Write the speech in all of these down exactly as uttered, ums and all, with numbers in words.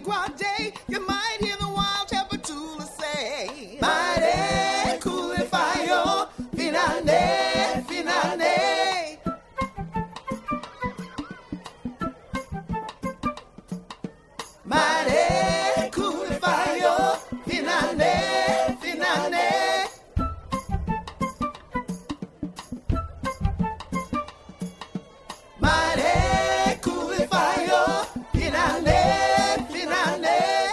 quad day, you might hear the wild Tapatula say, mighty cool if I yo, finane, finane. Mighty cool if I yo, finane, finane. Mighty cool if I yo, finane, finane.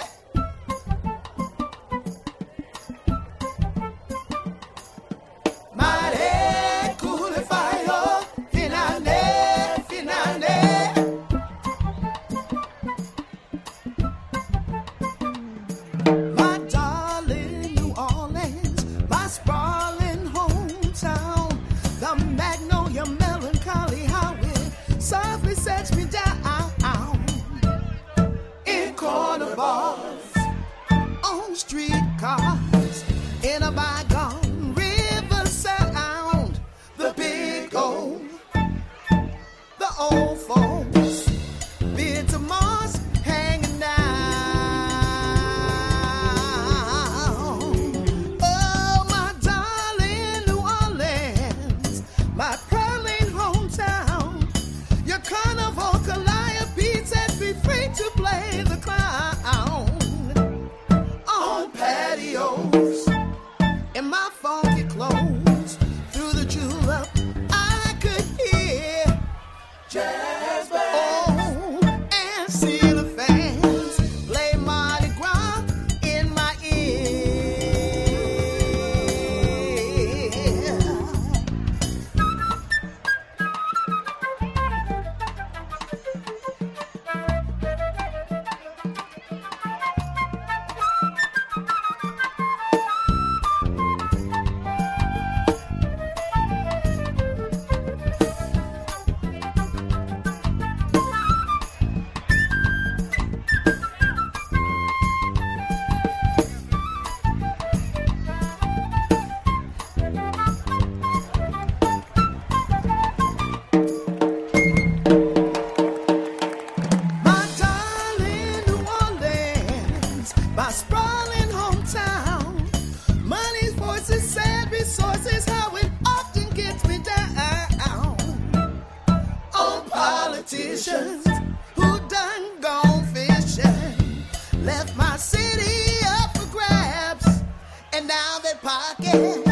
Mighty cool if I yo, finane, finane. My darling New Orleans, my sprawling hometown, the magnolia melancholy how it softly sets me down. In corner bars, on street cars, in a bygone river sound, the big old, the old folks, beard to Mars, hanging down. Oh, my darling New Orleans, my pearling hometown, your carnival calliope set me free to play the clown on patios in my funky clothes. Through the julep I could hear jazz band. Oh, and see the fans play Mardi Gras in my ear. My darling New Orleans, my sprawling hometown, money's voices, sad resources, how it often gets me down. On politicians who done gone fishing, left my city up for grabs, and now they're pocket